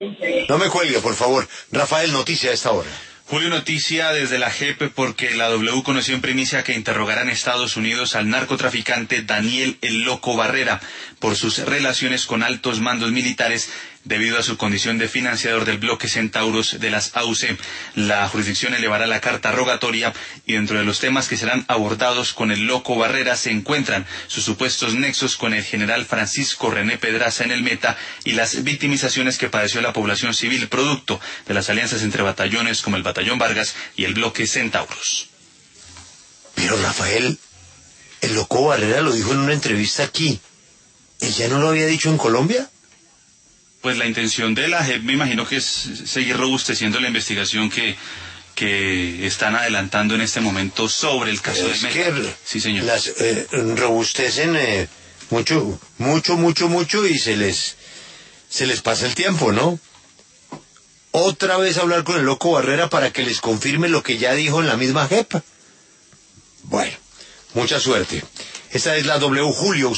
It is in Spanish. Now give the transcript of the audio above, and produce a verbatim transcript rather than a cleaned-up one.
No me cuelgue, por favor. Rafael, noticia a esta hora. Julio, noticia desde la J E P porque la W conoció en primicia que interrogarán en Estados Unidos al narcotraficante Daniel El Loco Barrera por sus relaciones con altos mandos militares debido a su condición de financiador del bloque Centauros de las A U C. La jurisdicción elevará la carta rogatoria y dentro de los temas que serán abordados con El Loco Barrera se encuentran sus supuestos nexos con el general Francisco René Pedraza en el Meta y las victimizaciones que padeció la población civil producto de las alianzas entre batallones como el Batallón Vargas y el bloque Centauros. Pero Rafael, El Loco Barrera lo dijo en una entrevista aquí. ¿Él ya no lo había dicho en Colombia? Pues la intención de la J E P me imagino que es seguir robusteciendo la investigación que, que están adelantando en este momento sobre el caso es de que Meta. Sí, señor. Las eh, robustecen eh, mucho, mucho, mucho, mucho y se les, se les pasa el tiempo, ¿no? Otra vez hablar con El Loco Barrera para que les confirme lo que ya dijo en la misma J E P. Bueno, mucha suerte. Esta es la W, Julio.